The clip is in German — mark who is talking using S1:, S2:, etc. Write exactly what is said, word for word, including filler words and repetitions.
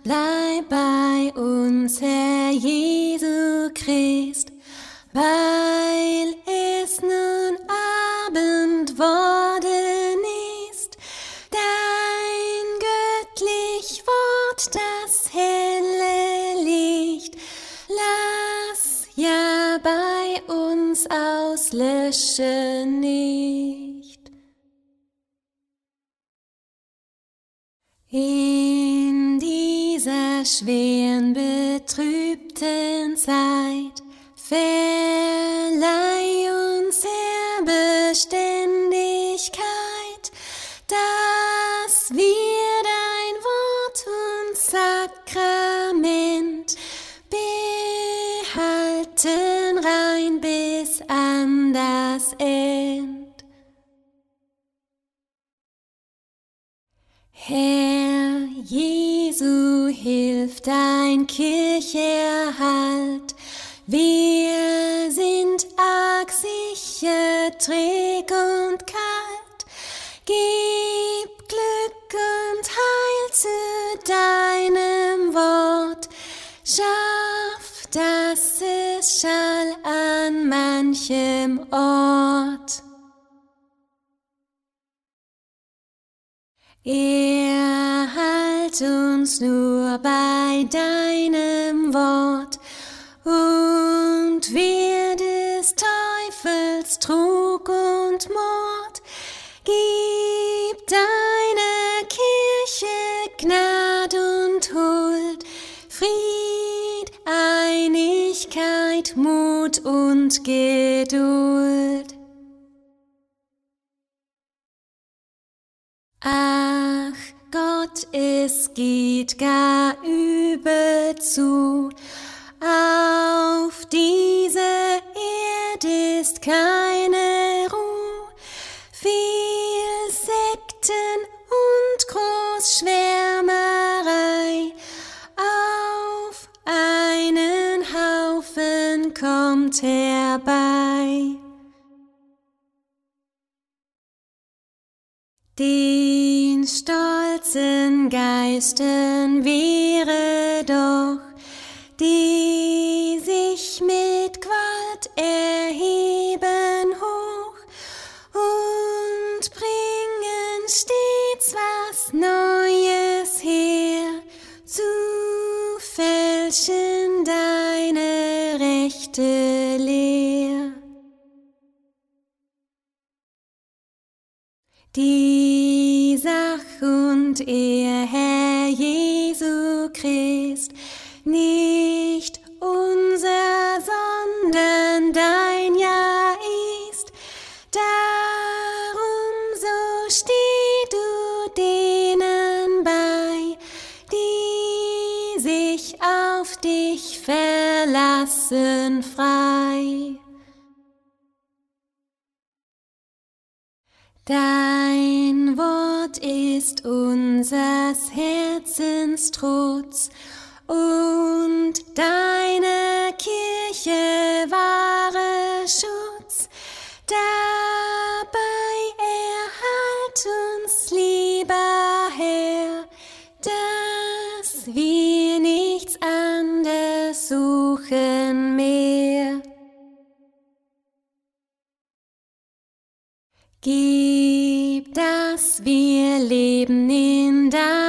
S1: bleib bei uns, Herr Jesu Christ, weil es nun Abend worden ist. Dein göttlich Wort, das helle Licht, lass ja bei uns auslöschen nicht. In dieser schweren, betrübten Zeit verleih uns, Herr, Beständigkeit, dass wir dein Wort und Sakrament behalten rein bis an das End. Herr Jesu, hilf dein Kircherhalt. Wir sind arg sicher, träg und kalt. Gib Glück und Heil zu deinem Wort. Schaff, dass es schall an manchem Ort. Erhalt uns nur bei deinem Wort und wehr des Teufels Trug und Mord. Gib deiner Kirche Gnad und Huld, Fried, Einigkeit, Mut und Geduld. Ach Gott, es geht gar übel zu, auf dieser Erde ist keine Ruhe, viel Sekten und Großschwärmerei, auf einen Haufen kommt herbei. Den stolzen Geistern wehre doch, die sich mit Gewalt erheben hoch und bringen stets was Neues her, zu fälschen deine rechte Lehr. Die Sach und Ehr, Herr Jesu Christ, nicht unser, sondern dein ja ist. Darum so steh du denen bei, die sich auf dich verlassen frei. Dein Wort ist unsers Herzens Trutz und deine Kirche wahre Schutz. Dabei erhalt uns, lieber Herr, dass wir nichts anderes suchen mehr. Gib, dass wir leben in deinem